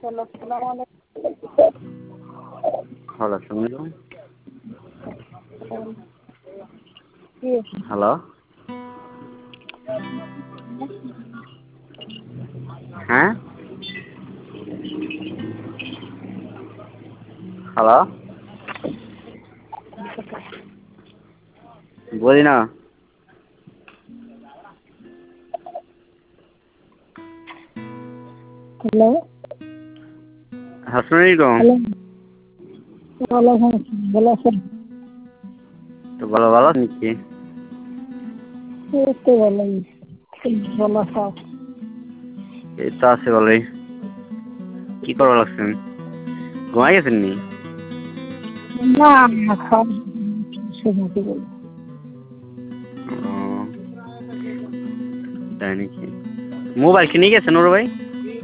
Hello শুনলো hello হ্যাঁ hello বলি না হ্যালো আসসালামু আলাইকুম হ্যালো ওয়ালাইকুম ভালো আছেন? তো ভালো ভালো নাকি এই তো ভালোই ভালো সব। এই তো আছে ভালোই কি করবো লাগছেন ঘুমাই গেছেন নি না না খাওয়া শুনতে বলি ও, তাই নাকি মোবাইল কিনে গেছেন ওর ভাই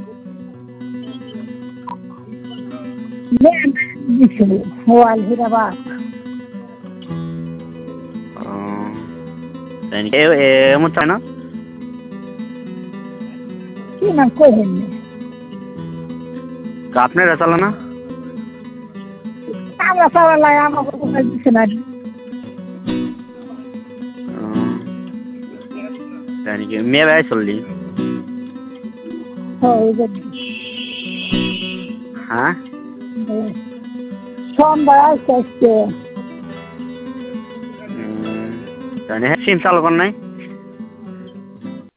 মোবাইল হিরাবাদ ও, তাই নাকি এমন চায় না কি নাম কইলেন তো আপনারা চালা না আমরা সবাই লাগে আমাকে কোথায় দিচ্ছে না ও, তাই নাকি মেয়ে ভাই চললি ওই যে হ্যাঁ সন্ধ্যায় আসতে আসতে তাই না সিম চালু কর নাই